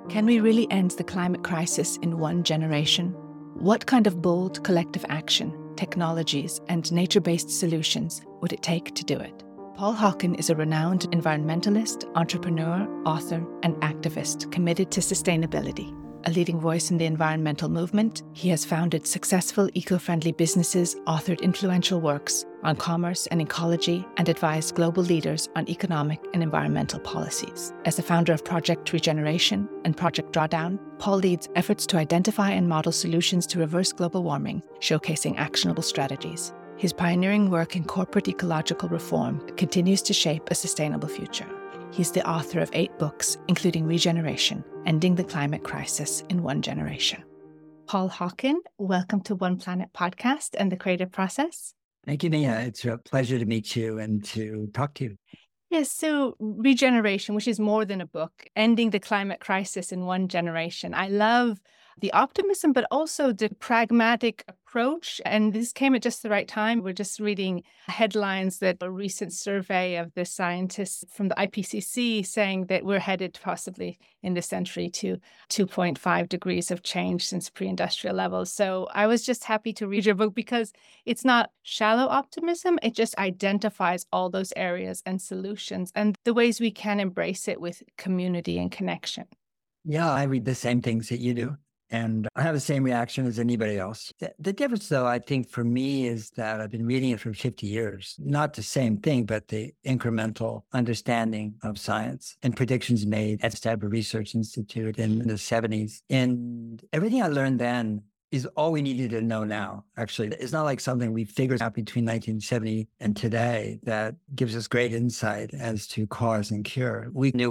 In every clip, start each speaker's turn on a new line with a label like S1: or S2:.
S1: Can we really end the climate crisis in one generation? What kind of bold collective action, technologies, and nature-based solutions would it take to do it? Paul Hawken is a renowned environmentalist, entrepreneur, author, and activist committed to sustainability. A leading voice in the environmental movement, he has founded successful eco-friendly businesses, authored influential works on commerce and ecology, and advised global leaders on economic and environmental policies. As the founder of Project Regeneration and Project Drawdown, Paul leads efforts to identify and model solutions to reverse global warming, showcasing actionable strategies. His pioneering work in corporate ecological reform continues to shape a sustainable future. He's the author of 8 books, including Regeneration, Ending the Climate Crisis in One Generation. Paul Hawken, welcome to One Planet Podcast and the Creative Process.
S2: Thank you, Nia. It's a pleasure to meet you and to talk to you.
S1: Yes, so Regeneration, which is more than a book, Ending the Climate Crisis in One Generation. I love the optimism, but also the pragmatic approach. And this came at just the right time. We're just reading headlines that a recent survey of the scientists from the IPCC saying that we're headed possibly in this century to 2.5 degrees of change since pre-industrial levels. So I was just happy to read your book because it's not shallow optimism. It just identifies all those areas and solutions and the ways we can embrace it with community and connection.
S2: Yeah, I read the same things that you do. And I have the same reaction as anybody else. The difference, though, I think for me is that I've been reading it for 50 years. Not the same thing, but the incremental understanding of science and predictions made at Stanford Research Institute in the 70s. And everything I learned then is all we needed to know now, actually. It's not like something we figured out between 1970 and today that gives us great insight as to cause and cure. We knew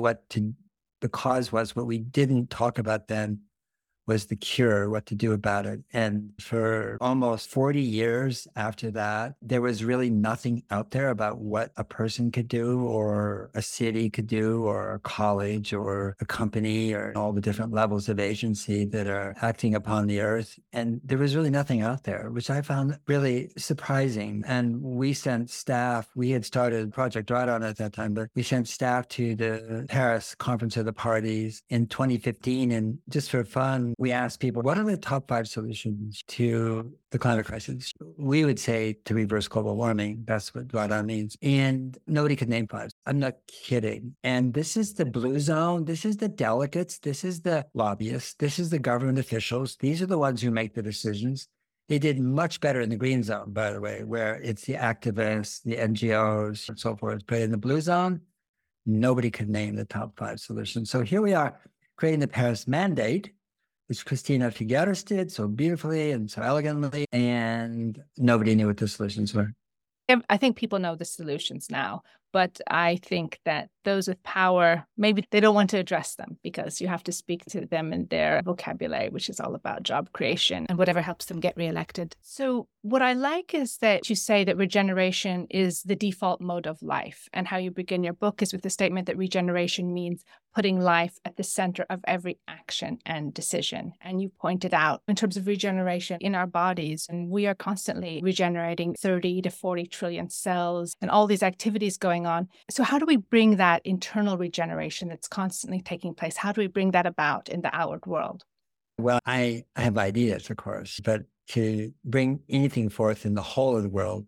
S2: the cause was. What we didn't talk about then was the cure, what to do about it. And for almost 40 years after that, there was really nothing out there about what a person could do or a city could do or a college or a company or all the different levels of agency that are acting upon the earth. And there was really nothing out there, which I found really surprising. And we sent staff, we had started Project Drawdown at that time, but we sent staff to the Paris Conference of the Parties in 2015. And just for fun, we asked people, what are the top 5 solutions to the climate crisis? We would say to reverse global warming. That's what Drawdown means. And nobody could name 5. I'm not kidding. And this is the blue zone. This is the delegates. This is the lobbyists. This is the government officials. These are the ones who make the decisions. They did much better in the green zone, by the way, where it's the activists, the NGOs, and so forth. But in the blue zone, nobody could name the top 5 solutions. So here we are creating the Paris Mandate, which Christina Figueres did so beautifully and so elegantly, and nobody knew what the solutions were.
S1: I think people know the solutions now, but I think that those with power, maybe they don't want to address them because you have to speak to them in their vocabulary, which is all about job creation and whatever helps them get reelected. So what I like is that you say that regeneration is the default mode of life. And how you begin your book is with the statement that regeneration means putting life at the center of every action and decision. And you pointed out in terms of regeneration in our bodies, and we are constantly regenerating 30 to 40 trillion cells and all these activities going on. So how do we bring that internal regeneration that's constantly taking place? How do we bring that about in the outward world?
S2: Well, I have ideas, of course, but to bring anything forth in the whole of the world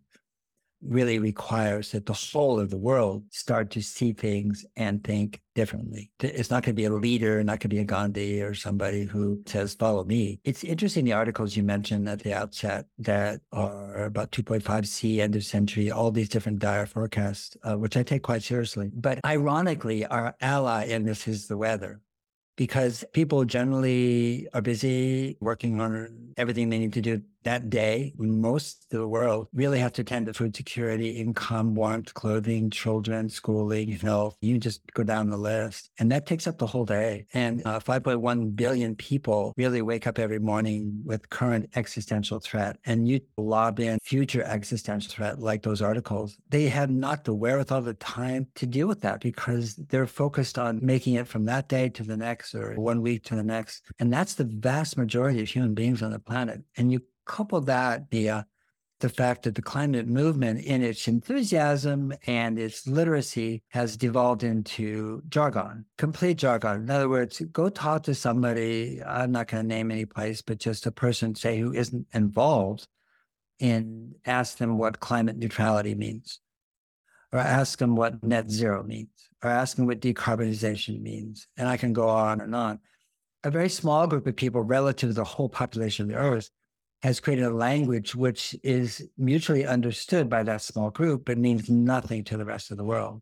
S2: really requires that the whole of the world start to see things and think differently. It's not going to be a leader, not going to be a Gandhi or somebody who says, follow me. It's interesting, the articles you mentioned at the outset that are about 2.5 C, end of century, all these different dire forecasts, which I take quite seriously. But ironically, our ally in this is the weather. Because people generally are busy working on everything they need to do that day. Most of the world really have to tend to food security, income, warmth, clothing, children, schooling, health. You just go down the list. And that takes up the whole day. And 5.1 billion people really wake up every morning with current existential threat. And you lob in future existential threat like those articles. They have not the wherewithal, the time to deal with that because they're focused on making it from that day to the next or 1 week to the next. And that's the vast majority of human beings on the planet. And you couple that, the fact that the climate movement, in its enthusiasm and its literacy, has devolved into jargon, complete jargon. In other words, go talk to somebody, I'm not going to name any place, but just a person, say, who isn't involved, and ask them what climate neutrality means, or ask them what net zero means, or ask them what decarbonization means. And I can go on and on. A very small group of people relative to the whole population of the Earth has created a language which is mutually understood by that small group, but means nothing to the rest of the world.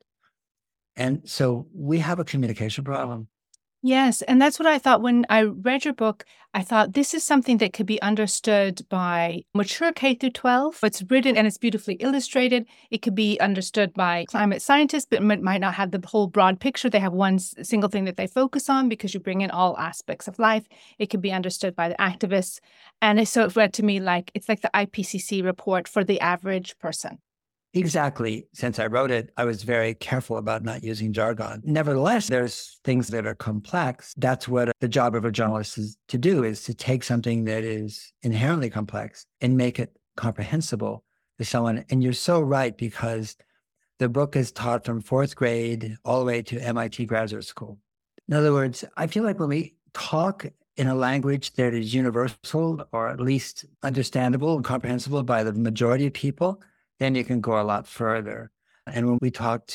S2: And so we have a communication problem.
S1: Yes. And that's what I thought when I read your book. I thought this is something that could be understood by mature K through 12. It's written and it's beautifully illustrated. It could be understood by climate scientists, but it might not have the whole broad picture. They have one single thing that they focus on because you bring in all aspects of life. It could be understood by the activists. And so it read to me like it's like the IPCC report for the average person.
S2: Exactly. Since I wrote it, I was very careful about not using jargon. Nevertheless, there's things that are complex. That's what the job of a journalist is to do, is to take something that is inherently complex and make it comprehensible to someone. And you're so right, because the book is taught from 4th grade all the way to MIT graduate school. In other words, I feel like when we talk in a language that is universal, or at least understandable and comprehensible by the majority of people, then you can go a lot further. And when we talk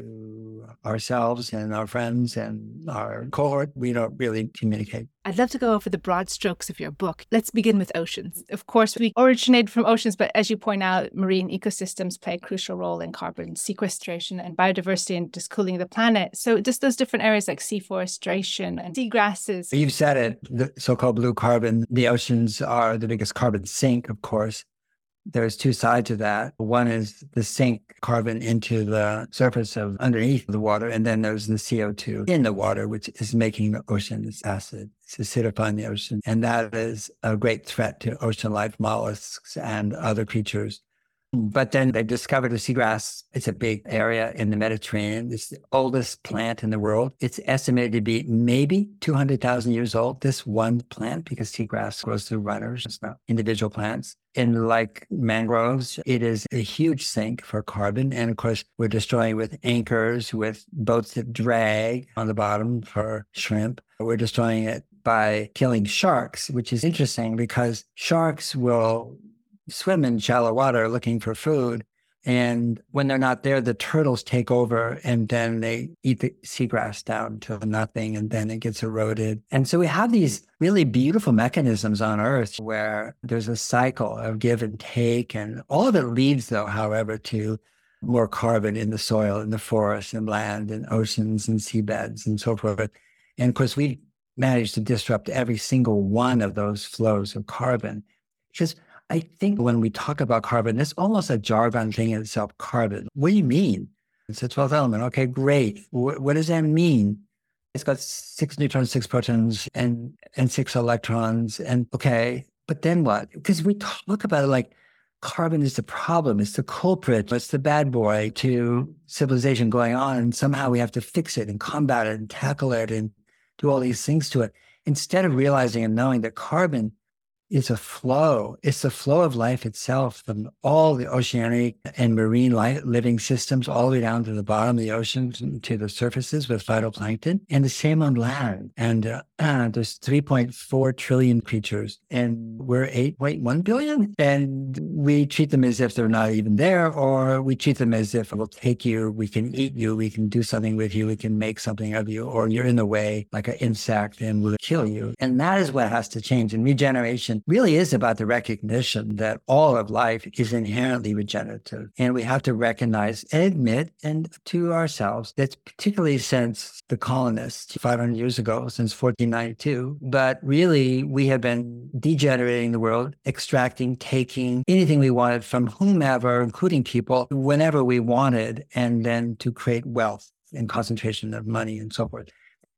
S2: to ourselves and our friends and our cohort, we don't really communicate.
S1: I'd love to go over the broad strokes of your book. Let's begin with oceans. Of course, we originated from oceans, but as you point out, marine ecosystems play a crucial role in carbon sequestration and biodiversity and just cooling the planet. So just those different areas like seaforestation and seagrasses.
S2: You've said it, the so-called blue carbon. The oceans are the biggest carbon sink, of course. There's two sides to that. One is the sink carbon into the surface of underneath the water. And then there's the CO2 in the water, which is making the oceans acid. It's acidifying the ocean. And that is a great threat to ocean life, mollusks, and other creatures. But then they discovered the seagrass. It's a big area in the Mediterranean. It's the oldest plant in the world. It's estimated to be maybe 200,000 years old, this one plant, because seagrass grows through runners. It's not individual plants. And like mangroves, it is a huge sink for carbon. And of course, we're destroying with anchors, with boats that drag on the bottom for shrimp. We're destroying it by killing sharks, which is interesting because sharks will swim in shallow water looking for food. And when they're not there, the turtles take over and then they eat the seagrass down to nothing, and then it gets eroded. And so we have these really beautiful mechanisms on Earth where there's a cycle of give and take. And all of it leads, though, however, to more carbon in the soil, in the forest and land and oceans and seabeds and so forth. And of course, we've managed to disrupt every single one of those flows of carbon. Because I think when we talk about carbon, it's almost a jargon thing in itself, carbon. What do you mean? It's a 12th element. Okay, great. What does that mean? It's got 6 neutrons, 6 protons, and 6 electrons. And okay, but then what? Because we talk about it like carbon is the problem. It's the culprit. It's the bad boy to civilization going on. And somehow we have to fix it and combat it and tackle it and do all these things to it. Instead of realizing and knowing that carbon is a flow. It's the flow of life itself, from all the oceanic and marine living systems all the way down to the bottom of the oceans and to the surfaces with phytoplankton, and the same on land. And there's 3.4 trillion creatures, and we're 8.1 billion. And we treat them as if they're not even there, or we treat them as if we'll take you, we can eat you, we can do something with you, we can make something of you, or you're in the way like an insect and we'll kill you. And that is what has to change. And regeneration really is about the recognition that all of life is inherently regenerative. And we have to recognize and admit, and to ourselves, that particularly since the colonists 500 years ago, since 1492, but really we have been degenerating the world, extracting, taking anything we wanted from whomever, including people, whenever we wanted, and then to create wealth and concentration of money and so forth.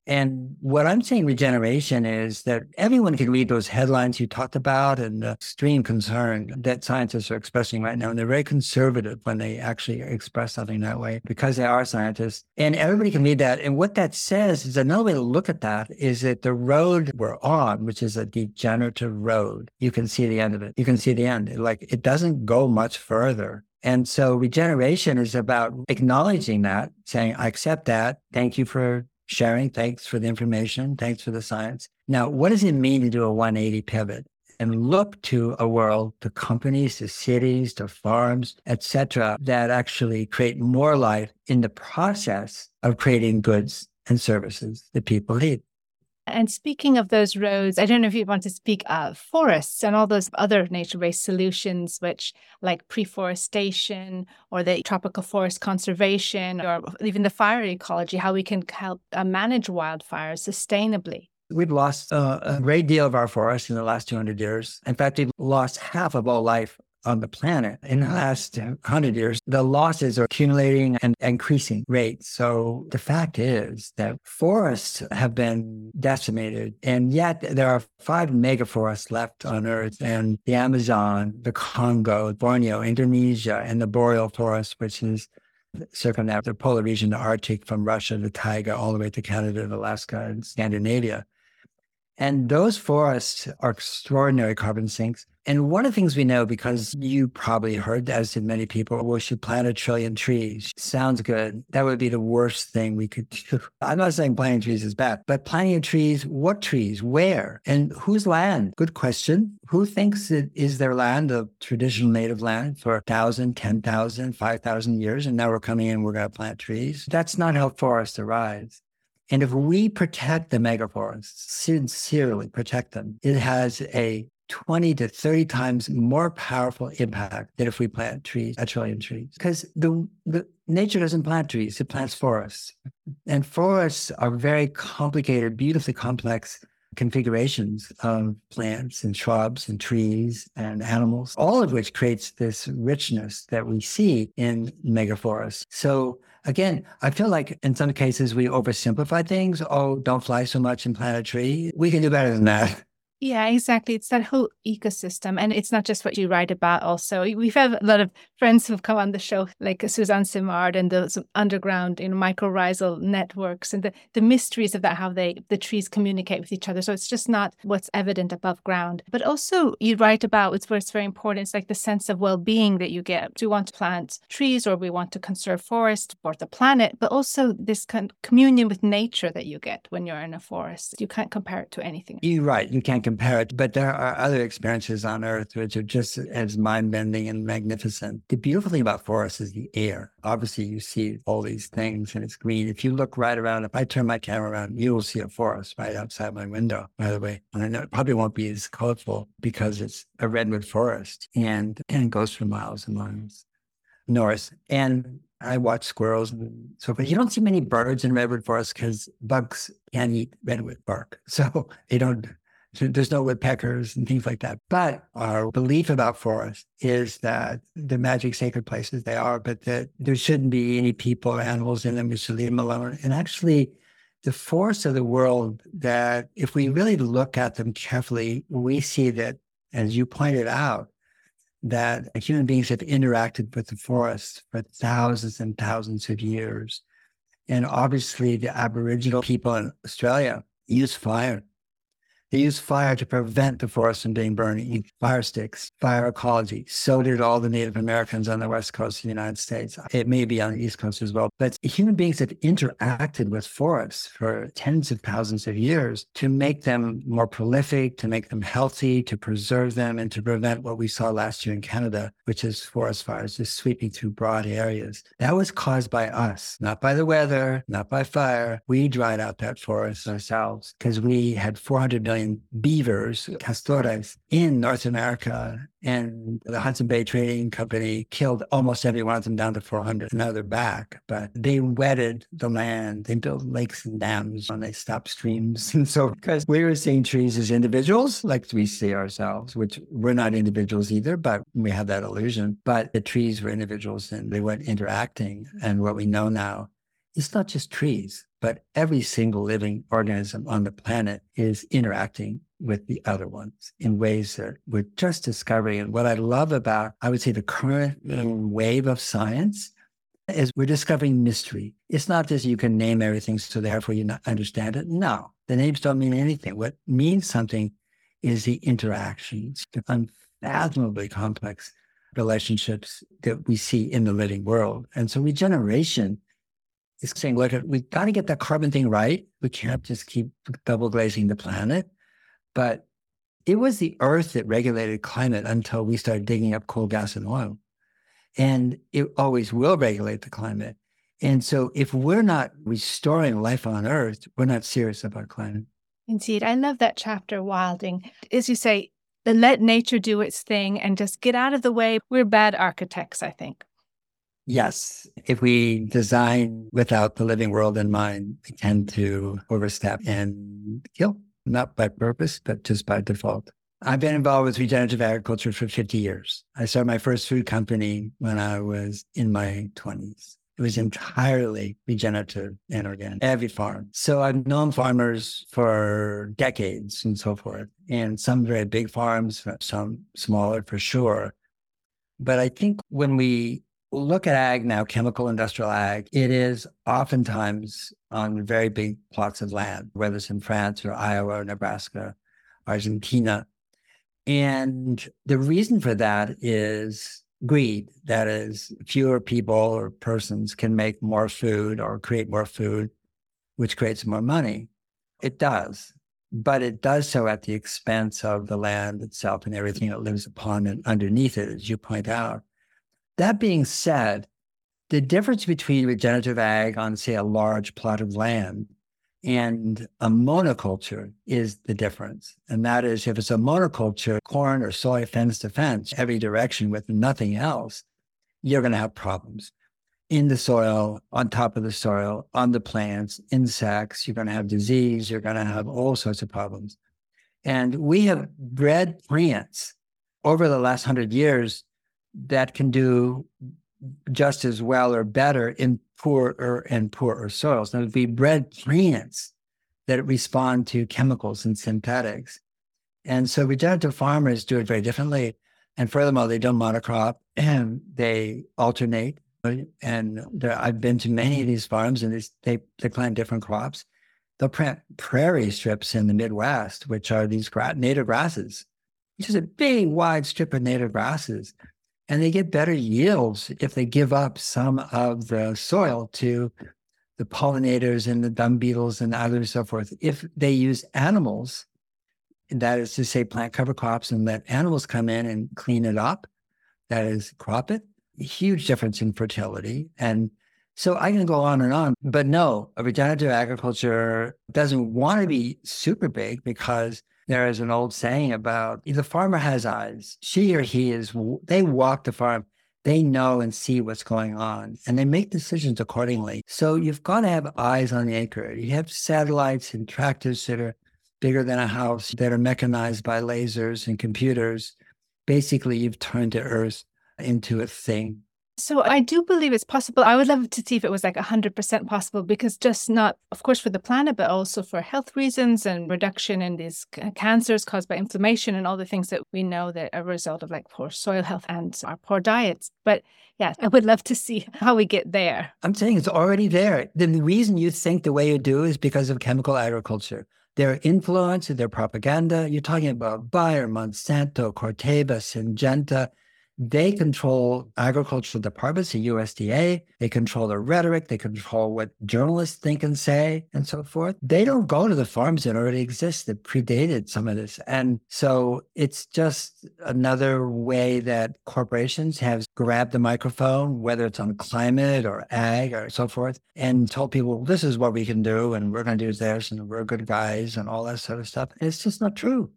S2: And what I'm saying regeneration is that everyone can read those headlines you talked about and the extreme concern that scientists are expressing right now. And they're very conservative when they actually express something that way because they are scientists. And everybody can read that. And what that says is another way to look at that is that the road we're on, which is a degenerative road, you can see the end of it. You can see the end. Like it doesn't go much further. And so regeneration is about acknowledging that, saying, I accept that. Thank you for sharing. Thanks for the information. Thanks for the science. Now, what does it mean to do a 180 pivot and look to a world, to companies, to cities, to farms, et cetera, that actually create more life in the process of creating goods and services that people need?
S1: And speaking of those roads, I don't know if you want to speak of forests and all those other nature-based solutions, which like pre-forestation or the tropical forest conservation or even the fire ecology, how we can help manage wildfires sustainably.
S2: We've lost a great deal of our forests in the last 200 years. In fact, we've lost half of all life on the planet in the last 100 years. The losses are accumulating and increasing rates. So the fact is that forests have been decimated, and yet there are 5 megaforests left on Earth, and the Amazon, the Congo, Borneo, Indonesia, and the boreal forest, which is circumnavigate the polar region, the Arctic, from Russia to Taiga, all the way to Canada and Alaska and Scandinavia. And those forests are extraordinary carbon sinks. And one of the things we know, because you probably heard, as did many people, we should plant 1 trillion trees. Sounds good. That would be the worst thing we could do. I'm not saying planting trees is bad, but planting trees, what trees, where, and whose land? Good question. Who thinks it is their land, of traditional native land, for 1,000, 10,000, 5,000 years? And now we're coming in, we're going to plant trees. That's not how forests arise. And if we protect the megaforests, sincerely protect them, it has a 20 to 30 times more powerful impact than if we plant trees, 1 trillion trees. Because the nature doesn't plant trees, it plants forests. And forests are very complicated, beautifully complex configurations of plants and shrubs and trees and animals, all of which creates this richness that we see in megaforests. So again, I feel like in some cases we oversimplify things. Oh, don't fly so much and plant a tree. We can do better than that.
S1: Yeah, exactly. It's that whole ecosystem. And it's not just what you write about also. We've had a lot of friends who've come on the show, like Suzanne Simard, and those underground, mycorrhizal networks and the mysteries of that, how the trees communicate with each other. So it's just not what's evident above ground. But also you write about, it's where it's very important, it's like the sense of well-being that you get. Do we want to plant trees, or we want to conserve forest for the planet, but also this communion with nature that you get when you're in a forest. You can't compare it to anything.
S2: You're right. You can't compare it, but there are other experiences on Earth which are just as mind-bending and magnificent. The beautiful thing about forests is the air. Obviously, you see all these things and it's green. If you look right around, if I turn my camera around, you will see a forest right outside my window, by the way. And I know it probably won't be as colorful because it's a redwood forest and it goes for miles and miles north. And I watch squirrels and so forth. You don't see many birds in redwood forests because bugs can't eat redwood bark. So there's no woodpeckers and things like that. But our belief about forests is that the magic sacred places they are, but that there shouldn't be any people or animals in them. We should leave them alone. And actually, the forests of the world, that if we really look at them carefully, we see that, as you pointed out, that human beings have interacted with the forests for thousands and thousands of years. And obviously, the Aboriginal people in Australia use fire. They used fire to prevent the forest from being burned, fire sticks, fire ecology. So did all the Native Americans on the West Coast of the United States. It may be on the East Coast as well. But human beings have interacted with forests for tens of thousands of years to make them more prolific, to make them healthy, to preserve them, and to prevent what we saw last year in Canada, which is forest fires just sweeping through broad areas. That was caused by us, not by the weather, not by fire. We dried out that forest ourselves because we had 400 million beavers, castores, in North America. And the Hudson Bay Trading Company killed almost every one of them down to 400. Now they're back, but they wetted the land. They built lakes and dams and they stopped streams. And so, because we were seeing trees as individuals, like we see ourselves, which we're not individuals either, but we have that illusion. But the trees were individuals and they weren't interacting. And what we know now it's not just trees, but every single living organism on the planet is interacting with the other ones in ways that we're just discovering. And what I love about, I would say, the current wave of science is we're discovering mystery. It's not just you can name everything, so therefore you not understand it. No, the names don't mean anything. What means something is the interactions, the unfathomably complex relationships that we see in the living world. And so regeneration is saying, look, we got to get that carbon thing right. We can't just keep double glazing the planet. But it was the earth that regulated climate until we started digging up coal, gas, and oil. And it always will regulate the climate. And so if we're not restoring life on earth, we're not serious about climate.
S1: Indeed. I love that chapter, Wilding. As you say, let nature do its thing and just get out of the way. We're bad architects, I think.
S2: Yes. If we design without the living world in mind, we tend to overstep and kill, not by purpose, but just by default. I've been involved with regenerative agriculture for 50 years. I started my first food company when I was in my 20s. It was entirely regenerative and organic, every farm. So I've known farmers for decades and so forth, and some very big farms, some smaller for sure. But I think when we look at ag now, chemical industrial ag, it is oftentimes on very big plots of land, whether it's in France or Iowa or Nebraska, Argentina. And the reason for that is greed. That is, fewer people or persons can make more food or create more food, which creates more money. It does, but it does so at the expense of the land itself and everything that lives upon and underneath it, as you point out. That being said, the difference between regenerative ag on, say, a large plot of land and a monoculture is the difference. And that is, if it's a monoculture, corn or soy fence to fence, every direction with nothing else, you're going to have problems in the soil, on top of the soil, on the plants, insects. You're going to have disease. You're going to have all sorts of problems. And we have bred plants over the last 100 years that can do just as well or better in poorer soils. Now, we bred plants that respond to chemicals and synthetics. And so regenerative farmers do it very differently. And furthermore, they don't monocrop and they alternate. And I've been to many of these farms and they plant different crops. They'll plant prairie strips in the Midwest, which are these native grasses, which is a big, wide strip of native grasses. And they get better yields if they give up some of the soil to the pollinators and the dung beetles and others, so forth. If they use animals, that is to say, plant cover crops and let animals come in and clean it up, that is, crop it, a huge difference in fertility. And so I can go on and on. But no, a regenerative agriculture doesn't want to be super big because there is an old saying about the farmer has eyes. She or he they walk the farm. They know and see what's going on and they make decisions accordingly. So you've got to have eyes on the acre. You have satellites and tractors that are bigger than a house that are mechanized by lasers and computers. Basically, you've turned the earth into a thing.
S1: So I do believe it's possible. I would love to see if it was like 100% possible, because just not, of course, for the planet, but also for health reasons and reduction in these cancers caused by inflammation and all the things that we know that are a result of like poor soil health and our poor diets. But yeah, I would love to see how we get there.
S2: I'm saying it's already there. The reason you think the way you do is because of chemical agriculture. Their influence and their propaganda. You're talking about Bayer, Monsanto, Corteva, Syngenta. They control agricultural departments, the USDA. They control the rhetoric. They control what journalists think and say and so forth. They don't go to the farms that already exist that predated some of this. And so it's just another way that corporations have grabbed the microphone, whether it's on climate or ag or so forth, and told people, this is what we can do and we're going to do this and we're good guys and all that sort of stuff. And it's just not true.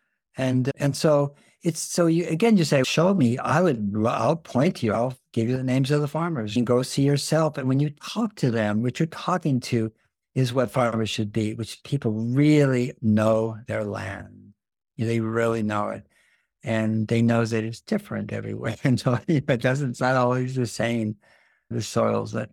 S2: And so it's, so you, again, you say, show me, I'll point to you, I'll give you the names of the farmers and go see yourself. And when you talk to them, what you're talking to is what farmers should be, which people really know their land. They really know it. And they know that it's different everywhere. And so it's not always the same, the soils that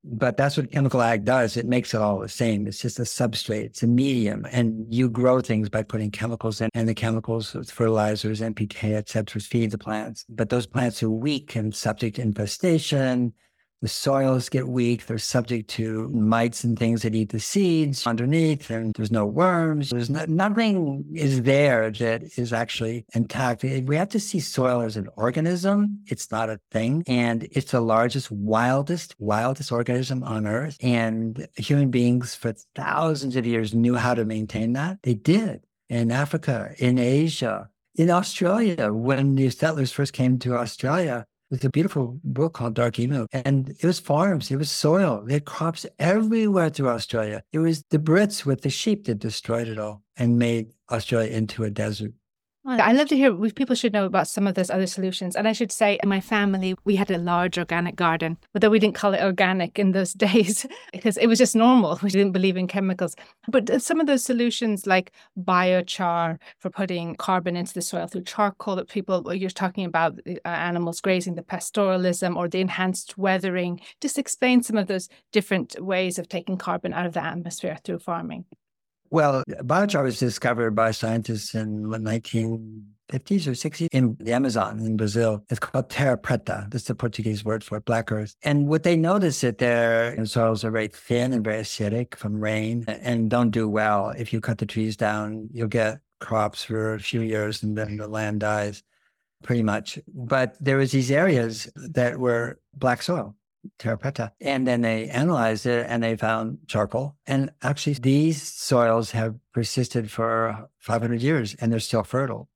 S2: But that's what chemical ag does. It makes it all the same. It's just a substrate. It's a medium. And you grow things by putting chemicals in. And the chemicals, fertilizers, NPK, et cetera, feed the plants. But those plants are weak and subject to infestation. The soils get weak. They're subject to mites and things that eat the seeds underneath, and there's no worms. Nothing is there that is actually intact. We have to see soil as an organism. It's not a thing. And it's the largest, wildest organism on Earth. And human beings for thousands of years knew how to maintain that. They did in Africa, in Asia, in Australia. When the settlers first came to Australia, there's a beautiful book called Dark Emu. And it was farms, it was soil. They had crops everywhere through Australia. It was the Brits with the sheep that destroyed it all and made Australia into a desert.
S3: I'd love to hear, people should know about some of those other solutions. And I should say, in my family, we had a large organic garden, although we didn't call it organic in those days because it was just normal. We didn't believe in chemicals. But some of those solutions like biochar for putting carbon into the soil through charcoal that people, you're talking about animals grazing, the pastoralism or the enhanced weathering. Just explain some of those different ways of taking carbon out of the atmosphere through farming.
S2: Well, biochar was discovered by scientists in the 1950s or 60s in the Amazon in Brazil. It's called terra preta. That's the Portuguese word for black earth. And what they noticed that their soils are very thin and very acidic from rain and don't do well. If you cut the trees down, you'll get crops for a few years and then the land dies pretty much. But there was these areas that were black soil. Terra preta. And then they analyzed it and they found charcoal. And actually, these soils have persisted for 500 years and they're still fertile.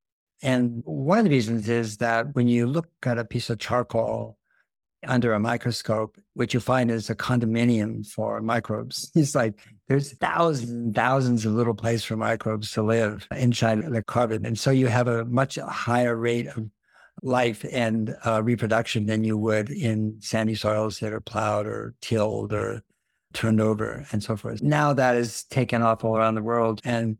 S2: And one of the reasons is that when you look at a piece of charcoal under a microscope, what you find is a condominium for microbes. It's like there's thousands of little places for microbes to live inside the carbon. And so you have a much higher rate of life and reproduction than you would in sandy soils that are plowed or tilled or turned over and so forth. Now that is taken off all around the world. And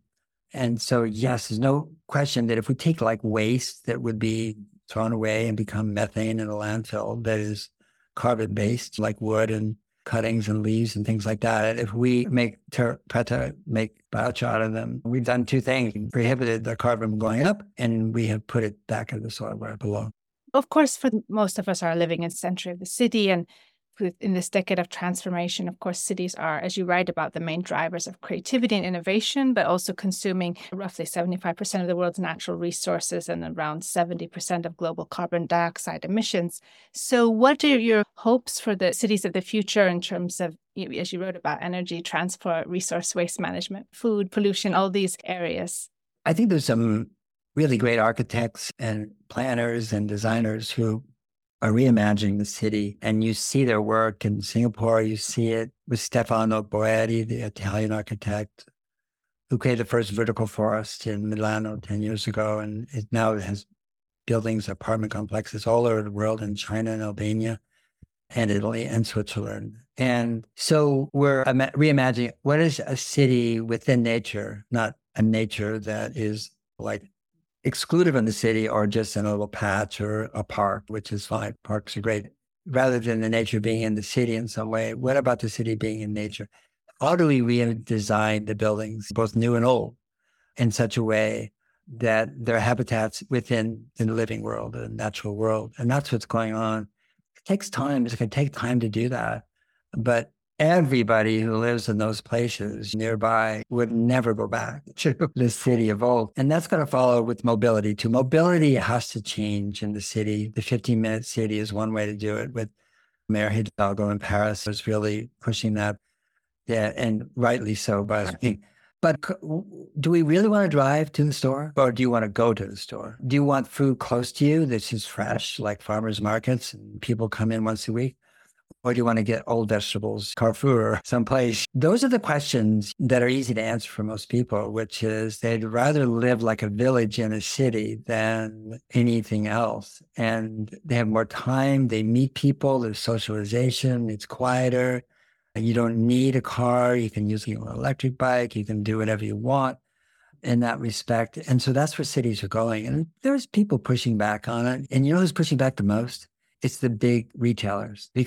S2: so, yes, there's no question that if we take like waste that would be thrown away and become methane in a landfill that is carbon-based, like wood and cuttings and leaves and things like that, if we make terra preta, make biochar out of them, we've done two things. We prohibited the carbon from going up and we have put it back in the soil where it belongs.
S3: Of course, for most of us are living in the center of the city, and in this decade of transformation, of course, cities are, as you write about, the main drivers of creativity and innovation, but also consuming roughly 75% of the world's natural resources and around 70% of global carbon dioxide emissions. So what are your hopes for the cities of the future in terms of, as you wrote about, energy, transport, resource waste management, food, pollution, all these areas?
S2: I think there's some really great architects and planners and designers who are reimagining the city. And you see their work in Singapore. You see it with Stefano Boeri, the Italian architect, who created the first vertical forest in Milano 10 years ago. And it now has buildings, apartment complexes all over the world in China and Albania and Italy and Switzerland. And so we're reimagining what is a city within nature, not a nature that is like excluded from the city or just in a little patch or a park, which is fine. Parks are great. Rather than the nature being in the city in some way, what about the city being in nature? How do we redesign the buildings, both new and old, in such a way that they're habitats within the living world, the natural world? And that's what's going on. It takes time. It's going to take time to do that. But everybody who lives in those places nearby would never go back to the city of old. And that's going to follow with mobility too. Mobility has to change in the city. The 15-minute city is one way to do it. With Mayor Hidalgo in Paris was really pushing that. Yeah, and rightly so, by the way. But do we really want to drive to the store, or do you want to go to the store? Do you want food close to you that's just fresh, like farmers markets and people come in once a week? Or do you want to get old vegetables, Carrefour, or someplace? Those are the questions that are easy to answer for most people, which is they'd rather live like a village in a city than anything else. And they have more time. They meet people. There's socialization. It's quieter. You don't need a car. You can use an electric bike. You can do whatever you want in that respect. And so that's where cities are going. And there's people pushing back on it. And you know who's pushing back the most? It's the big retailers, because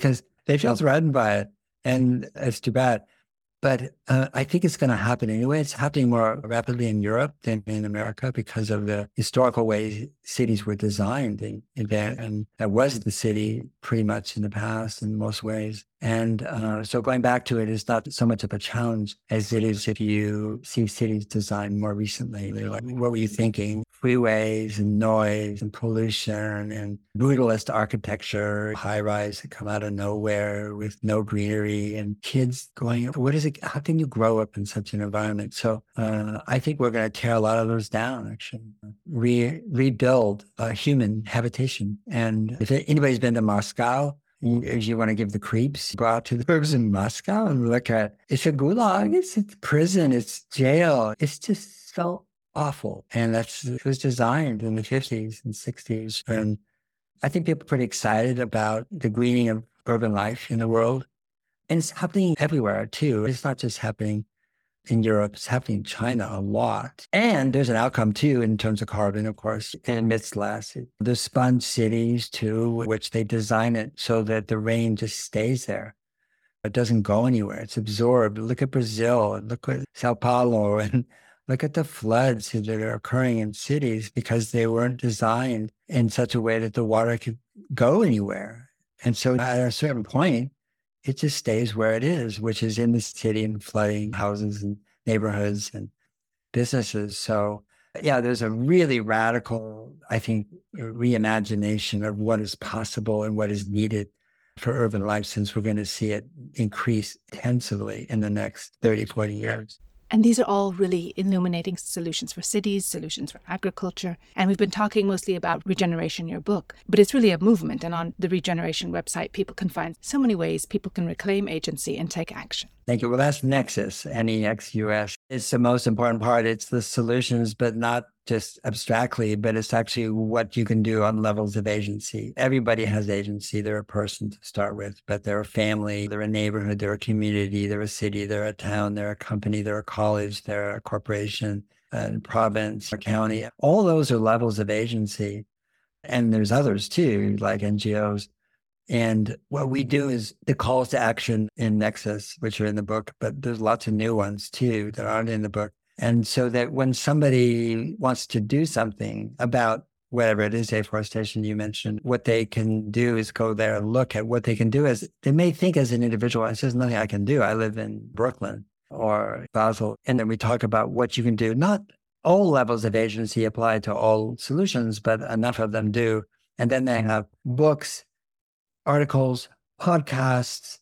S2: they feel threatened by it. And it's too bad. But I think it's going to happen anyway. It's happening more rapidly in Europe than in America because of the historical way cities were designed. And that was the city pretty much in the past in most ways. And so going back to it is not so much of a challenge as it is if you see cities designed more recently. They're like, what were you thinking? Freeways and noise and pollution and brutalist architecture, high rise that come out of nowhere with no greenery and kids going, what is it? How can you grow up in such an environment? So I think we're going to tear a lot of those down, actually, rebuild human habitation. And if anybody's been to Moscow, if you want to give the creeps, go out to the burbs in Moscow and look at, it's a gulag, it's prison, it's jail. It's just so awful. And it was designed in the 50s and 60s. And I think people are pretty excited about the greening of urban life in the world. And it's happening everywhere too. It's not just happening in Europe, it's happening in China a lot. And there's an outcome too in terms of carbon, of course, it emits less. The sponge cities too, which they design it so that the rain just stays there. It doesn't go anywhere. It's absorbed. Look at Brazil and look at Sao Paulo and look at the floods that are occurring in cities because they weren't designed in such a way that the water could go anywhere. And so at a certain point, it just stays where it is, which is in the city and flooding houses and neighborhoods and businesses. So yeah, there's a really radical, I think, reimagination of what is possible and what is needed for urban life, since we're going to see it increase intensively in the next 30, 40 years.
S1: And these are all really illuminating solutions for cities, solutions for agriculture. And we've been talking mostly about regeneration in your book, but it's really a movement. And on the Regeneration website, people can find so many ways people can reclaim agency and take action.
S2: Thank you. Well, that's Nexus, Nexus. It's the most important part. It's the solutions, but not just abstractly, but it's actually what you can do on levels of agency. Everybody has agency. They're a person to start with, but they're a family, they're a neighborhood, they're a community, they're a city, they're a town, they're a company, they're a college, they're a corporation, a province, a county. All those are levels of agency. And there's others too, like NGOs. And what we do is the calls to action in Nexus, which are in the book, but there's lots of new ones too that aren't in the book. And so that when somebody wants to do something about whatever it is, afforestation you mentioned, what they can do is go there and look at what they can do. As they may think as an individual, there's nothing I can do. I live in Brooklyn or Basel. And then we talk about what you can do. Not all levels of agency apply to all solutions, but enough of them do. And then they have books, articles, podcasts,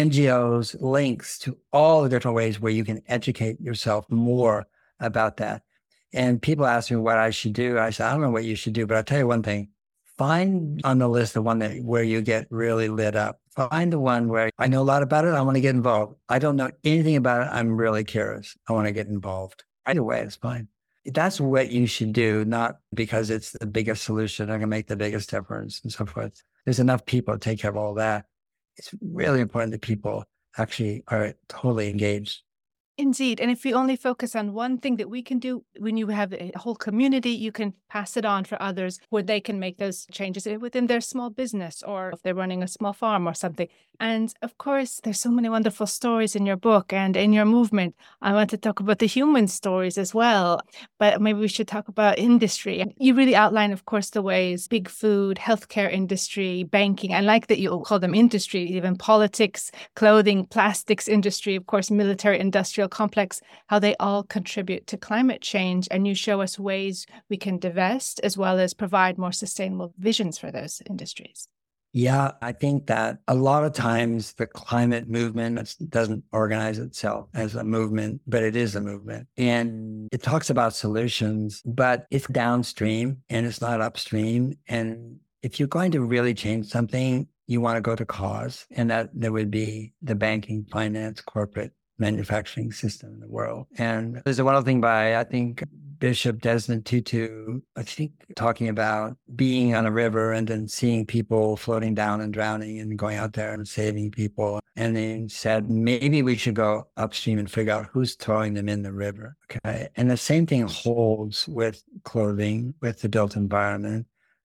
S2: NGOs, links to all the different ways where you can educate yourself more about that. And people ask me what I should do. I say, I don't know what you should do, but I'll tell you one thing. Find on the list the one where you get really lit up. Find the one where I know a lot about it. I want to get involved. I don't know anything about it. I'm really curious. I want to get involved. Either way, it's fine. That's what you should do, not because it's the biggest solution or going to make the biggest difference and so forth. There's enough people to take care of all that. It's really important that people actually are totally engaged.
S3: Indeed. And if we only focus on one thing that we can do, when you have a whole community, you can pass it on for others where they can make those changes within their small business or if they're running a small farm or something. And of course, there's so many wonderful stories in your book and in your movement. I want to talk about the human stories as well, but maybe we should talk about industry. You really outline, of course, the ways big food, healthcare industry, banking. I like that you call them industry, even politics, clothing, plastics industry, of course, military, industrial complex, how they all contribute to climate change. And you show us ways we can divest as well as provide more sustainable visions for those industries.
S2: Yeah, I think that a lot of times the climate movement doesn't organize itself as a movement, but it is a movement. And it talks about solutions, but it's downstream and it's not upstream. And if you're going to really change something, you want to go to cause. And that there would be the banking, finance, corporate, manufacturing system in the world. And there's a wonderful thing by, I think, Bishop Desmond Tutu, I think, talking about being on a river and then seeing people floating down and drowning and going out there and saving people. And he said, maybe we should go upstream and figure out who's throwing them in the river. Okay. And the same thing holds with clothing, with the built environment,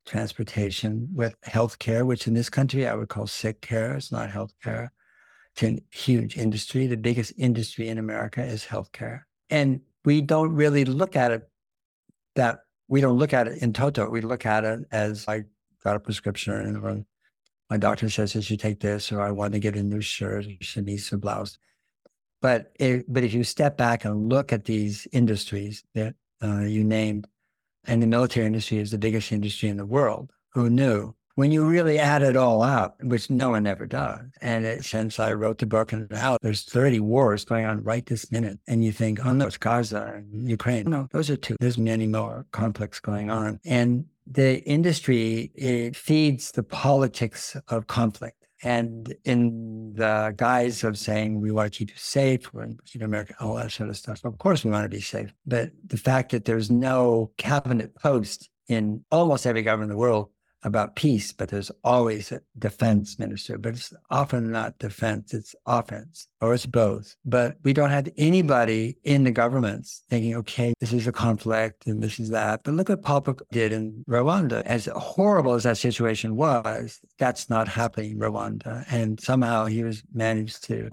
S2: transportation, with healthcare, which in this country I would call sick care. It's not healthcare. It's a huge industry. The biggest industry in America is healthcare. And we don't really look at it we don't look at it in toto. We look at it as I got a prescription or my doctor says I should take this, or I want to get a new shirt, or chemise or blouse. But if you step back and look at these industries that you named, and the military industry is the biggest industry in the world, who knew? When you really add it all up, which no one ever does, and since I wrote the book and out, there's 30 wars going on right this minute, and you think, oh no, it's Gaza and Ukraine. No, those are two. There's many more conflicts going on. And the industry, it feeds the politics of conflict. And in the guise of saying, we want to keep you safe, we're in America, all that sort of stuff. Of course, we want to be safe. But the fact that there's no cabinet post in almost every government in the world about peace, but there's always a defense minister, but it's often not defense, it's offense, or it's both. But we don't have anybody in the governments thinking, okay, this is a conflict and this is that. But look what Paul Pope did in Rwanda. As horrible as that situation was, that's not happening in Rwanda. And somehow he was managed to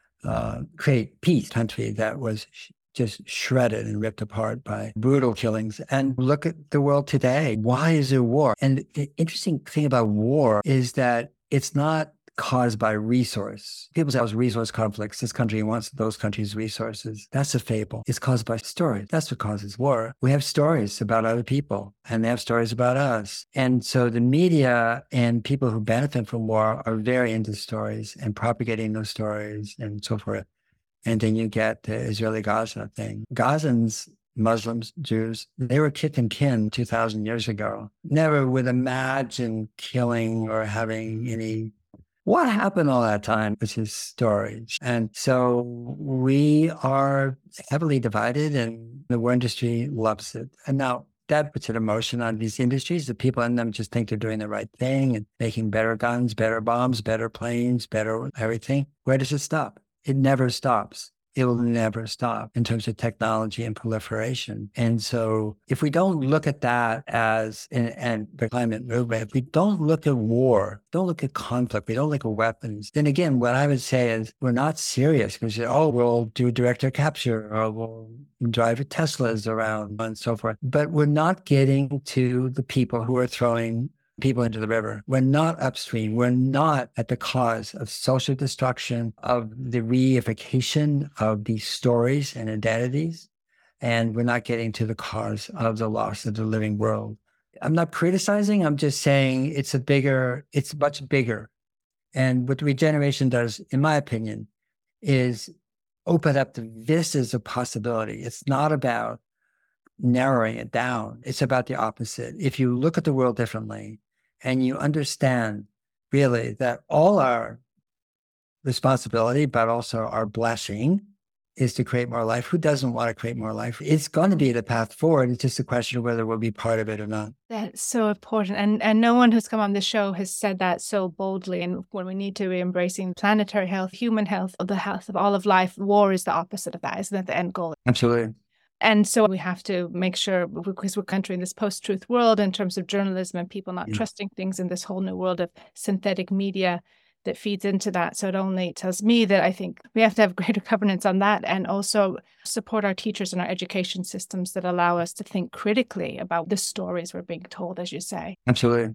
S2: create peace, country that was just shredded and ripped apart by brutal killings. And look at the world today. Why is there war? And the interesting thing about war is that it's not caused by resource. People say, oh, it's resource conflicts. This country wants those countries' resources. That's a fable. It's caused by stories. That's what causes war. We have stories about other people, and they have stories about us. And so the media and people who benefit from war are very into stories and propagating those stories and so forth. And then you get the Israeli-Gaza thing. Gazans, Muslims, Jews, they were kith and kin 2,000 years ago. Never would imagine killing or having any... What happened all that time was his story. And so we are heavily divided, and the war industry loves it. And now that puts an emotion on these industries. The people in them just think they're doing the right thing and making better guns, better bombs, better planes, better everything. Where does it stop? It never stops. It will never stop in terms of technology and proliferation. And so if we don't look at that as, and the climate movement, if we don't look at war, don't look at conflict, we don't look at weapons, then again, what I would say is we're not serious because, we'll do direct air capture or we'll drive Teslas around and so forth. But we're not getting to the people who are throwing people into the river. We're not upstream. We're not at the cause of social destruction, of the reification of these stories and identities. And we're not getting to the cause of the loss of the living world. I'm not criticizing. I'm just saying it's much bigger. And what regeneration does, in my opinion, is open up the vistas of possibility. It's not about narrowing it down. It's about the opposite. If you look at the world differently, and you understand really that all our responsibility, but also our blessing, is to create more life. Who doesn't want to create more life? It's going to be the path forward. It's just a question of whether we'll be part of it or not.
S3: That's so important. And no one who's come on the show has said that so boldly. And when we need to be embracing planetary health, human health, the health of all of life, war is the opposite of that. Isn't that the end goal?
S2: Absolutely.
S3: And so we have to make sure, because we're entering this post-truth world in terms of journalism and people not trusting things in this whole new world of synthetic media that feeds into that. So it only tells me that I think we have to have greater governance on that and also support our teachers and our education systems that allow us to think critically about the stories we're being told, as you say.
S2: Absolutely.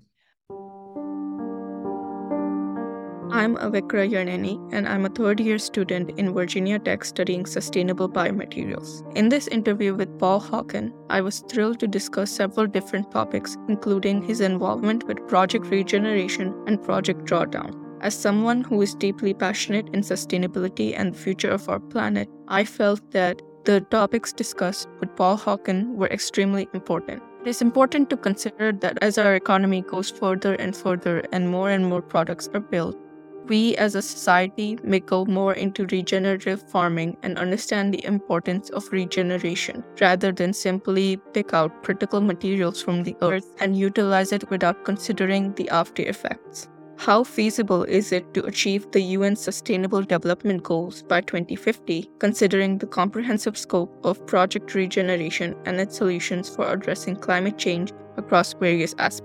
S4: I'm Avikra Yarneni, and I'm a third-year student in Virginia Tech studying sustainable biomaterials. In this interview with Paul Hawken, I was thrilled to discuss several different topics, including his involvement with Project Regeneration and Project Drawdown. As someone who is deeply passionate in sustainability and the future of our planet, I felt that the topics discussed with Paul Hawken were extremely important. It is important to consider that as our economy goes further and further and more products are built, we as a society may go more into regenerative farming and understand the importance of regeneration rather than simply pick out critical materials from the earth and utilize it without considering the after effects. How feasible is it to achieve the UN Sustainable Development Goals by 2050, considering the comprehensive scope of Project Regeneration and its solutions for addressing climate change across various aspects?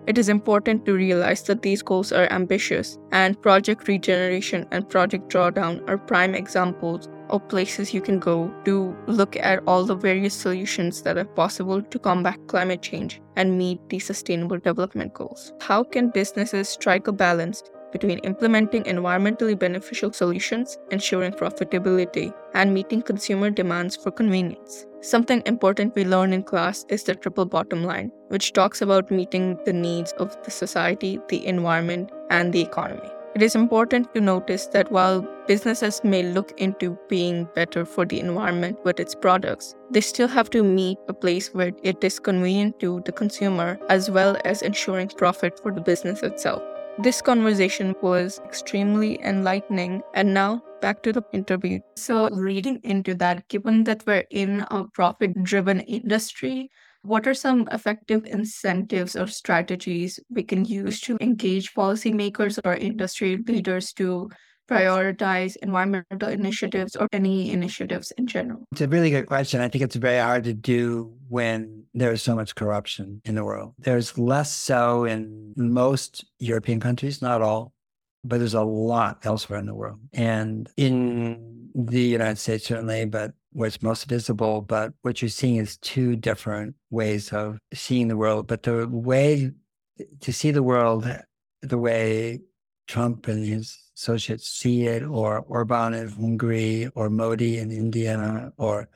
S4: It is important to realize that these goals are ambitious, and Project Regeneration and Project Drawdown are prime examples of places you can go to look at all the various solutions that are possible to combat climate change and meet the Sustainable Development Goals. How can businesses strike a balance between implementing environmentally beneficial solutions, ensuring profitability, and meeting consumer demands for convenience? Something important we learn in class is the triple bottom line, which talks about meeting the needs of the society, the environment, and the economy. It is important to notice that while businesses may look into being better for the environment with its products, they still have to meet a place where it is convenient to the consumer as well as ensuring profit for the business itself. This conversation was extremely enlightening, and now back to the interview. So, reading into that, given that we're in a profit-driven industry, what are some effective incentives or strategies we can use to engage policymakers or industry leaders to prioritize environmental initiatives or any initiatives in general?
S2: It's a really good question. I think it's very hard to do when there's so much corruption in the world. There's less so in most European countries, not all, but there's a lot elsewhere in the world. And in the United States, certainly, but where it's most visible. But what you're seeing is two different ways of seeing the world. But the way to see the world the way Trump and his associates see it, or Orban in Hungary, or Modi in India, or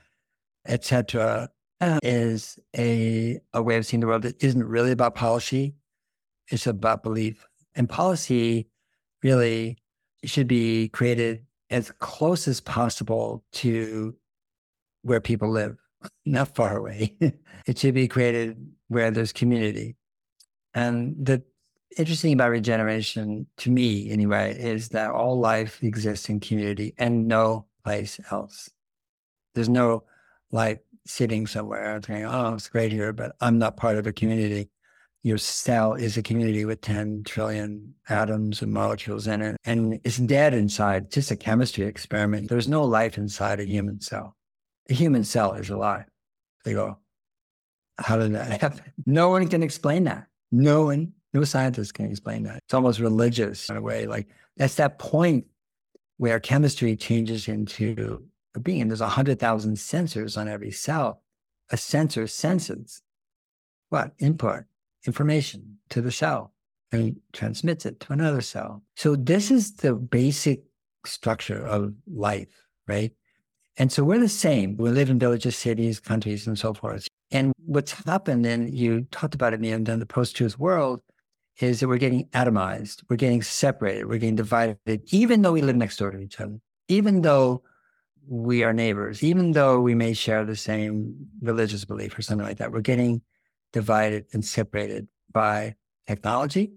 S2: etc., is a way of seeing the world that isn't really about policy. It's about belief. And policy really should be created as close as possible to where people live, not far away. It should be created where there's community. And the interesting about regeneration, to me anyway, is that all life exists in community and no place else. There's no life sitting somewhere saying, oh, it's great here, but I'm not part of a community. Your cell is a community with 10 trillion atoms and molecules in it, and it's dead inside, just a chemistry experiment. There's no life inside a human cell. The human cell is alive. They go, how did that happen? No one can explain that. No scientist can explain that. It's almost religious in a way. Like, that's that point where chemistry changes into a being. There's 100,000 sensors on every cell. A sensor senses what? Input, information to the cell, and transmits it to another cell. So this is the basic structure of life, right? And so we're the same. We live in villages, cities, countries, and so forth. And what's happened, and you talked about it in the post-truth world, is that we're getting atomized, we're getting separated, we're getting divided, even though we live next door to each other, even though we are neighbors, even though we may share the same religious belief or something like that. We're getting divided and separated by technology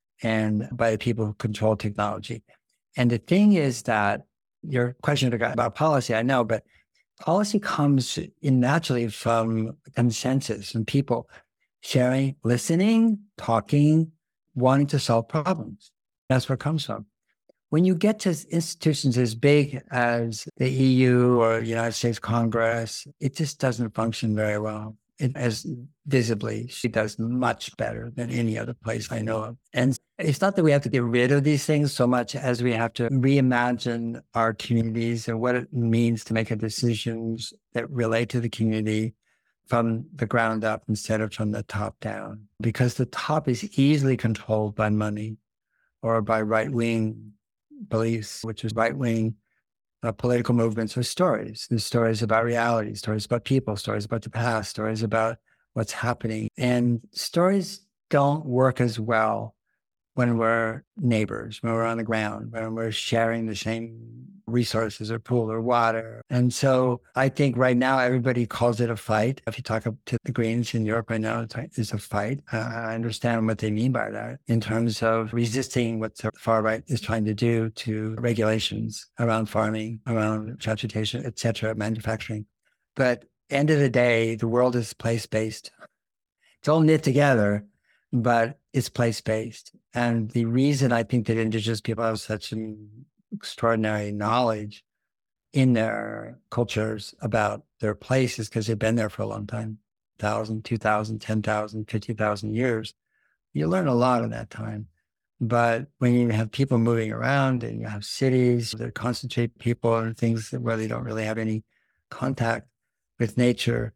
S2: and by the people who control technology. And the thing is that your question about policy, I know, but policy comes in naturally from consensus and people sharing, listening, talking, wanting to solve problems. That's where it comes from. When you get to institutions as big as the EU or the United States Congress, it just doesn't function very well. As visibly, she does much better than any other place I know of. And it's not that we have to get rid of these things so much as we have to reimagine our communities and what it means to make decisions that relate to the community from the ground up instead of from the top down. Because the top is easily controlled by money or by right-wing beliefs, which is right-wing political movements or stories. There's stories about reality, stories about people, stories about the past, stories about what's happening. And stories don't work as well when we're neighbors, when we're on the ground, when we're sharing the same resources or pool or water. And so I think right now everybody calls it a fight. If you talk to the Greens in Europe right now, it's a fight. I understand what they mean by that in terms of resisting what the far right is trying to do to regulations around farming, around transportation, et cetera, manufacturing. But end of the day, the world is place-based. It's all knit together, but it's place-based. And the reason I think that indigenous people have such an extraordinary knowledge in their cultures about their place is because they've been there for a long time, 1,000, 2,000, 10,000, 50,000 years. You learn a lot in that time. But when you have people moving around and you have cities that concentrate people and things where they don't really have any contact with nature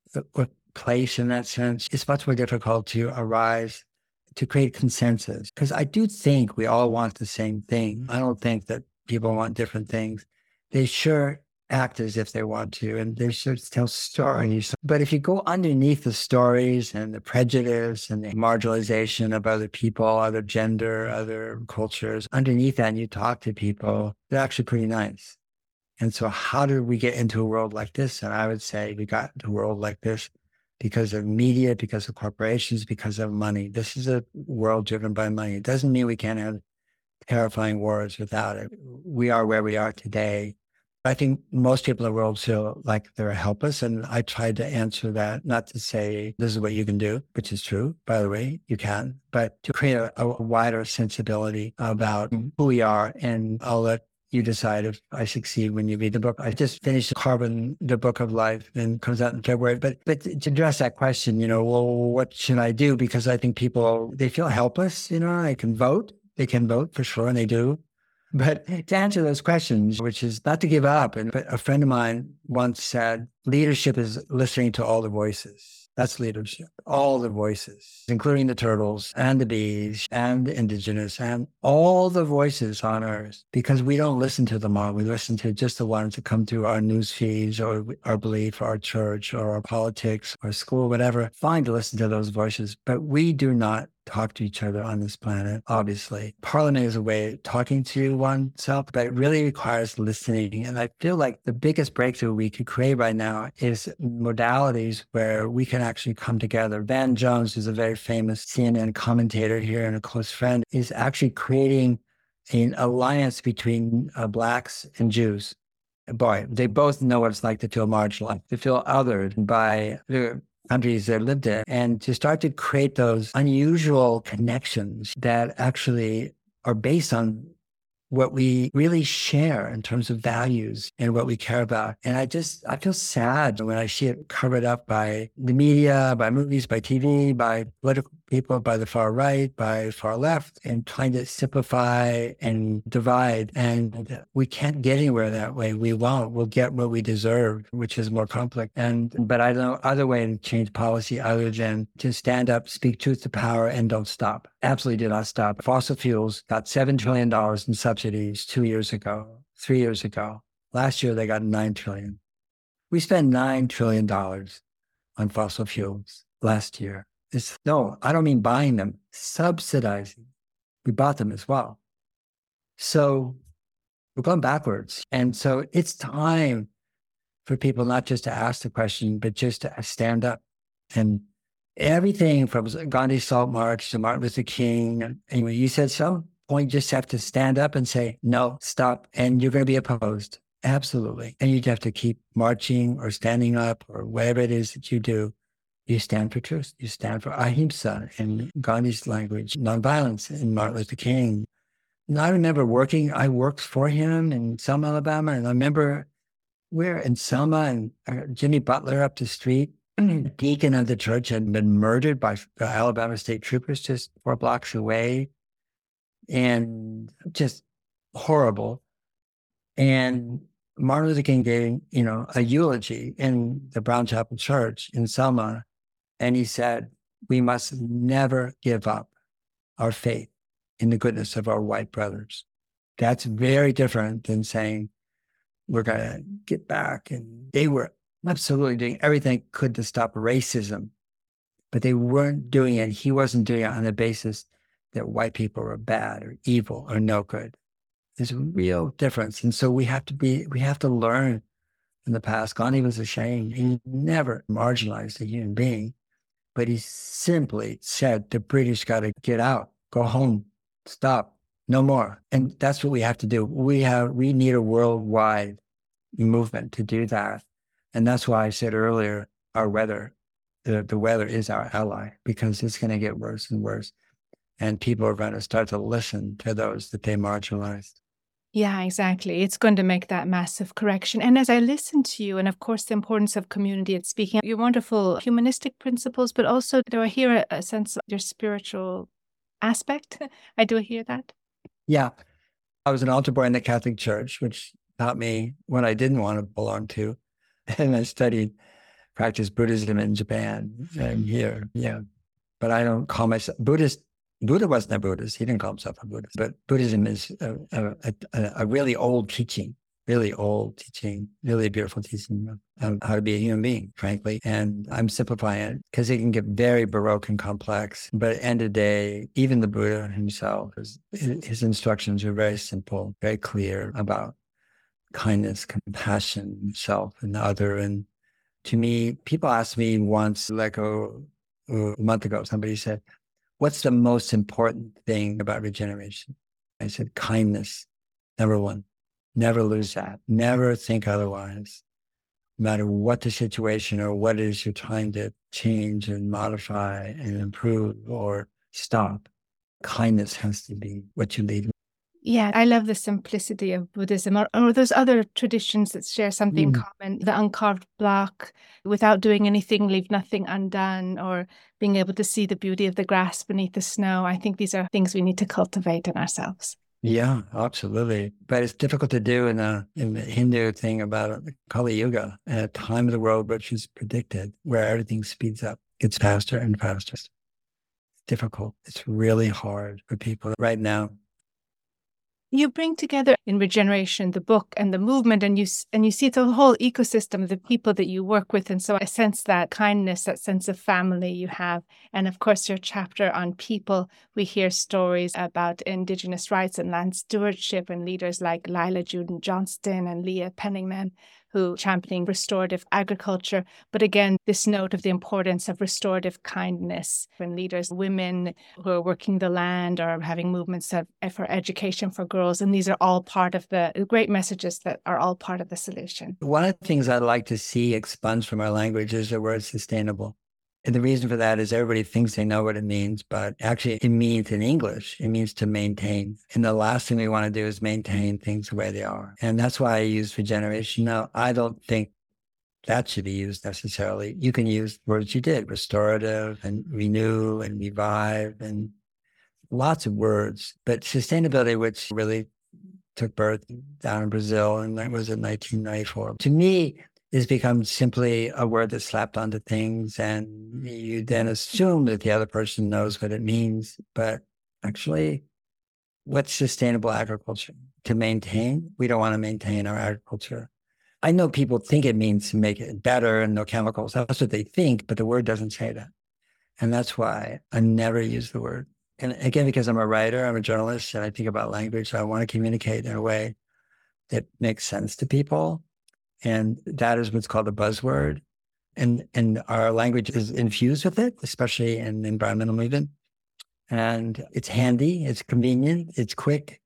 S2: or place in that sense, it's much more difficult to arise, to create consensus. Because I do think we all want the same thing. I don't think that people want different things. They sure act as if they want to, and they should tell stories. But if you go underneath the stories and the prejudice and the marginalization of other people, other gender, other cultures, underneath that, and you talk to people, they're actually pretty nice. And so how did we get into a world like this? And I would say we got into a world like this because of media, because of corporations, because of money. This is a world driven by money. It doesn't mean we can't have terrifying wars without it. We are where we are today. I think most people in the world feel like they're helpless. And I tried to answer that, not to say this is what you can do, which is true, by the way, you can, but to create a wider sensibility about who we are. And I'll let you decide if I succeed when you read the book. I just finished Carbon, the Book of Life, and it comes out in February. But to address that question, well, what should I do? Because I think people, they feel helpless, they can vote. They can vote for sure, and they do. But to answer those questions, which is not to give up. But a friend of mine once said, leadership is listening to all the voices. That's leadership. All the voices, including the turtles and the bees and the indigenous and all the voices on Earth, because we don't listen to them all. We listen to just the ones that come through our news feeds or our belief, or our church or our politics or school, whatever. Fine to listen to those voices, but we do not talk to each other on this planet, obviously. Parliament is a way of talking to oneself, but it really requires listening. And I feel like the biggest breakthrough we could create right now is modalities where we can actually come together. Van Jones, who's a very famous CNN commentator here and a close friend, is actually creating an alliance between Blacks and Jews. Boy, they both know what it's like to feel marginalized, to feel othered by the countries they lived in, and to start to create those unusual connections that actually are based on what we really share in terms of values and what we care about. And I feel sad when I see it covered up by the media, by movies, by TV, by political people, by the far right, by far left, and trying to simplify and divide. And we can't get anywhere that way. We won't. We'll get what we deserve, which is more conflict. But I don't know other way to change policy other than to stand up, speak truth to power, and don't stop. Absolutely do not stop. Fossil fuels got $7 trillion in subsidies 2 years ago, 3 years ago. Last year, they got $9 trillion. We spent $9 trillion on fossil fuels last year. No, I don't mean buying them, subsidizing. We bought them as well. So we're going backwards. And so it's time for people not just to ask the question, but just to stand up. And everything from Gandhi's Salt March to Martin Luther King, and when you said so, you just have to stand up and say, no, stop, and you're going to be opposed. Absolutely. And you have to keep marching or standing up or whatever it is that you do. You stand for truth. You stand for ahimsa in Gandhi's language, nonviolence in Martin Luther King. And I remember I worked for him in Selma, Alabama. And I remember we're in Selma and Jimmy Butler up the street, deacon of the church, had been murdered by Alabama state troopers just 4 blocks away. And just horrible. And Martin Luther King gave, a eulogy in the Brown Chapel Church in Selma. And he said, we must never give up our faith in the goodness of our white brothers. That's very different than saying we're going to get back. And they were absolutely doing everything they could to stop racism, but they weren't doing it. He wasn't doing it on the basis that white people were bad or evil or no good. There's a real difference. And so we have to learn from the past. Gandhi was ashamed. He never marginalized a human being, but he simply said the British got to get out, go home, stop, no more. And that's what we have to do. We need a worldwide movement to do that. And that's why I said earlier, our weather, the weather is our ally, because it's going to get worse and worse. And people are going to start to listen to those that they marginalized.
S3: Yeah, exactly. It's going to make that massive correction. And as I listen to you, and of course, the importance of community and speaking, your wonderful humanistic principles, but also do I hear a sense of your spiritual aspect? I do hear that.
S2: Yeah. I was an altar boy in the Catholic Church, which taught me what I didn't want to belong to. And I practiced Buddhism in Japan and here. Yeah. But I don't call myself Buddhist. Buddha wasn't a Buddhist. He didn't call himself a Buddhist. But Buddhism is a really old teaching, really beautiful teaching of how to be a human being, frankly. And I'm simplifying it because it can get very Baroque and complex. But at the end of the day, even the Buddha himself, his instructions are very simple, very clear about kindness, compassion, self and the other. And to me, people asked me once, like a month ago, somebody said, what's the most important thing about regeneration? I said, kindness, number one. Never lose that. Never think otherwise. No matter what the situation or what it is you're trying to change and modify and improve or stop, kindness has to be what you lead.
S3: Yeah, I love the simplicity of Buddhism or those other traditions that share something common, the uncarved block, without doing anything, leave nothing undone, or being able to see the beauty of the grass beneath the snow. I think these are things we need to cultivate in ourselves.
S2: Yeah, absolutely. But it's difficult to do in the Hindu thing about Kali Yuga, at a time of the world which is predicted, where everything speeds up, gets faster and faster. It's difficult. It's really hard for people right now.
S3: You bring together in Regeneration the book and the movement, and you see the whole ecosystem of the people that you work with. And so I sense that kindness, that sense of family you have. And of course, your chapter on people, we hear stories about Indigenous rights and land stewardship and leaders like Lila Juden Johnston and Leah Penningman, who championing restorative agriculture. But again, this note of the importance of restorative kindness when leaders, women who are working the land or having movements for education for girls. And these are all part of the great messages that are all part of the solution.
S2: One of the things I'd like to see expunged from our language is the word sustainable. And the reason for that is everybody thinks they know what it means, but actually it means in English, it means to maintain. And the last thing we want to do is maintain things the way they are. And that's why I use regeneration. Now, I don't think that should be used necessarily. You can use words you did, restorative and renew and revive and lots of words. But sustainability, which really took birth down in Brazil, and that was in 1994. To me, it's become simply a word that's slapped onto things, and you then assume that the other person knows what it means. But actually, what's sustainable agriculture? To maintain? We don't want to maintain our agriculture. I know people think it means to make it better and no chemicals. That's what they think, but the word doesn't say that. And that's why I never use the word. And again, because I'm a writer, I'm a journalist, and I think about language, so I want to communicate in a way that makes sense to people. And that is what's called a buzzword. And our language is infused with it, especially in the environmental movement. And it's handy, it's convenient, it's quick.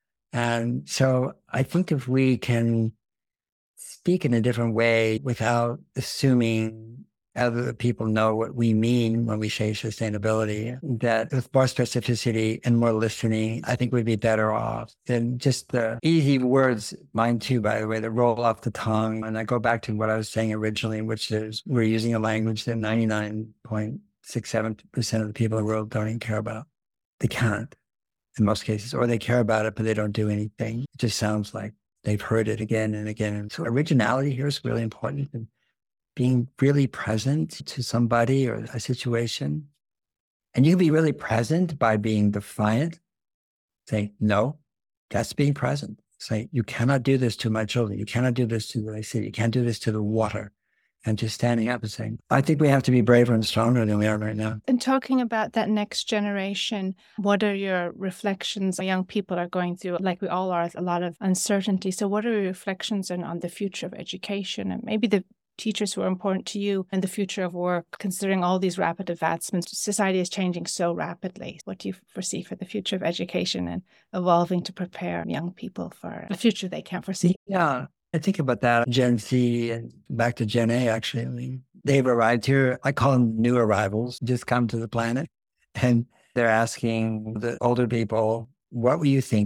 S2: And so I think if we can speak in a different way without assuming other people know what we mean when we say sustainability, that with more specificity and more listening, I think we'd be better off than just the easy words, mine too, by the way, that roll off the tongue. And I go back to what I was saying originally, which is we're using a language that 99.67% of the people in the world don't even care about. They can't in most cases, or they care about it, but they don't do anything. It just sounds like they've heard it again and again. And so originality here is really important. And being really present to somebody or a situation. And you can be really present by being defiant. Say, no, that's being present. Say, you cannot do this to my children. You cannot do this to the city. You can't do this to the water. And just standing up and saying, I think we have to be braver and stronger than we are right now.
S3: And talking about that next generation, what are your reflections? Young people are going through, like we all are, a lot of uncertainty. So what are your reflections on the future of education and maybe the teachers who are important to you and the future of work, considering all these rapid advancements? Society is changing so rapidly. What do you foresee for the future of education and evolving to prepare young people for a future they can't foresee?
S2: Yeah, I think about that. Gen Z and back to Gen A, actually. I mean, they've arrived here. I call them new arrivals, just come to the planet. And they're asking the older people, what were you thinking?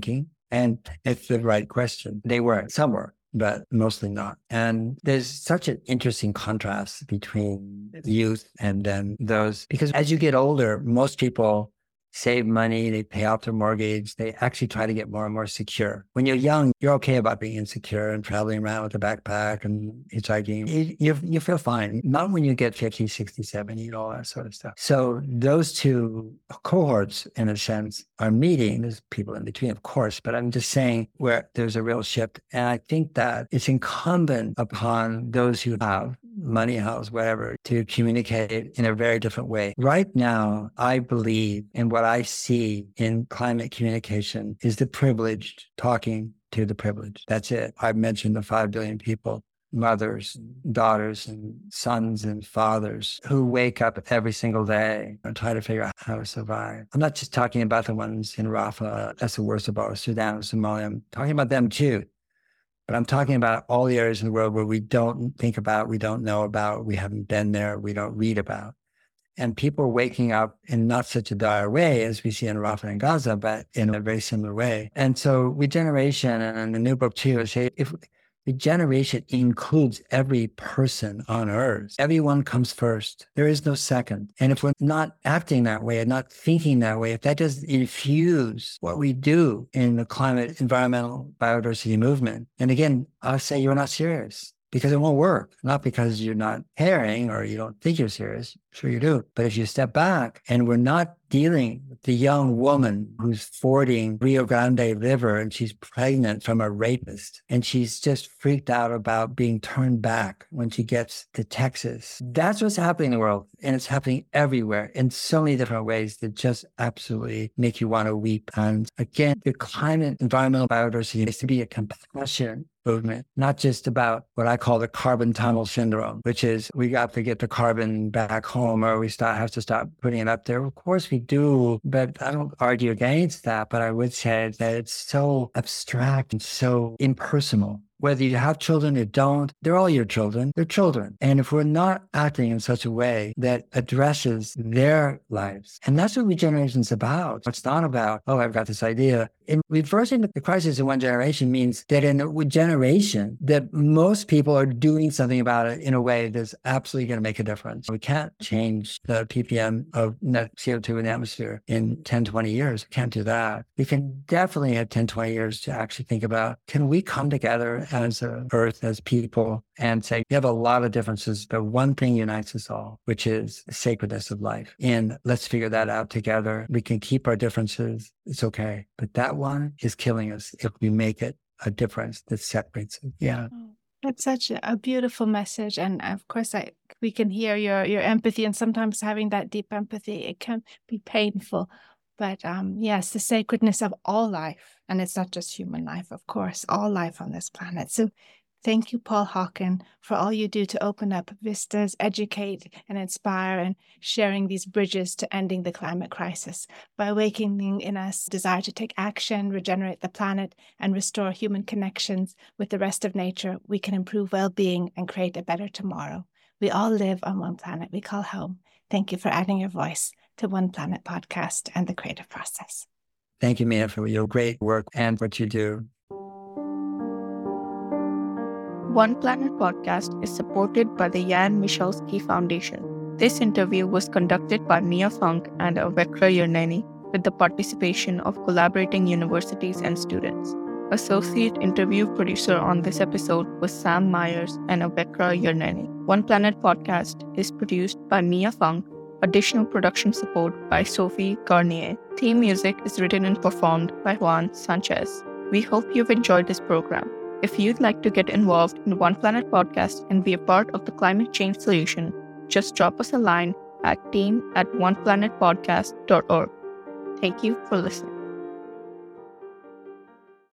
S2: And it's the right question. They were, some were, but mostly not. And there's such an interesting contrast between youth and then those, because as you get older, most people save money, they pay off their mortgage, they actually try to get more and more secure. When you're young, you're okay about being insecure and traveling around with a backpack and hitchhiking. You feel fine. Not when you get 50, 60, 70, all that sort of stuff. So those two cohorts, in a sense, are meeting. There's people in between, of course, but I'm just saying where there's a real shift. And I think that it's incumbent upon those who have money, house, whatever, to communicate in a very different way. Right now, I believe in what I see in climate communication is the privileged talking to the privileged. That's it. I've mentioned the 5 billion people, mothers, daughters, and sons and fathers who wake up every single day and try to figure out how to survive. I'm not just talking about the ones in Rafah, that's the worst of all, Sudan, Somalia. I'm talking about them too. But I'm talking about all the areas in the world where we don't think about, we don't know about, we haven't been there, we don't read about. And people are waking up in not such a dire way as we see in Rafah and Gaza, but in a very similar way. And so regeneration, and in the new book too, say if regeneration includes every person on earth, everyone comes first. There is no second. And if we're not acting that way and not thinking that way, if that doesn't infuse what we do in the climate, environmental, biodiversity movement, and again, I'll say you're not serious. Because it won't work, not because you're not caring or you don't think you're serious. Sure you do. But if you step back and we're not dealing with the young woman who's fording Rio Grande River and she's pregnant from a rapist and she's just freaked out about being turned back when she gets to Texas. That's what's happening in the world. And it's happening everywhere in so many different ways that just absolutely make you want to weep. And again, the climate, environmental biodiversity needs to be a compassion movement, not just about what I call the carbon tunnel syndrome, which is we got to get the carbon back home or we have to stop putting it up there. Of course we do, but I don't argue against that. But I would say that it's so abstract and so impersonal. Whether you have children or don't, they're all your children. They're children. And if we're not acting in such a way that addresses their lives, and that's what regeneration is about. It's not about, oh, I've got this idea. In reversing the crisis in one generation means that in a generation that most people are doing something about it in a way that's absolutely going to make a difference. We can't change the ppm of net CO2 in the atmosphere in 10, 20 years. We can't do that. We can definitely have 10, 20 years to actually think about, can we come together as an earth, as people, and say, we have a lot of differences, but one thing unites us all, which is the sacredness of life. And let's figure that out together. We can keep our differences. It's okay. But that one is killing us if we make it a difference that separates it. Yeah.
S3: That's such a beautiful message. And of course, we can hear your empathy, and sometimes having that deep empathy, it can be painful. But yes, the sacredness of all life. And it's not just human life, of course, all life on this planet. So thank you, Paul Hawken, for all you do to open up vistas, educate and inspire, and sharing these bridges to ending the climate crisis by awakening in us desire to take action, regenerate the planet, and restore human connections with the rest of nature. We can improve well-being and create a better tomorrow. We all live on one planet we call home. Thank you for adding your voice to One Planet Podcast and the creative process.
S2: Thank you, Mia, for your great work and what you do.
S4: One Planet Podcast is supported by the Jan Michalski Foundation. This interview was conducted by Mia Funk and Avekra Yerneni with the participation of collaborating universities and students. Associate interview producer on this episode was Sam Myers and Avekra Yerneni. One Planet Podcast is produced by Mia Funk. Additional production support by Sophie Garnier. Theme music is written and performed by Juan Sanchez. We hope you've enjoyed this program. If you'd like to get involved in One Planet Podcast and be a part of the climate change solution, just drop us a line at team@oneplanetpodcast.org. Thank you for listening.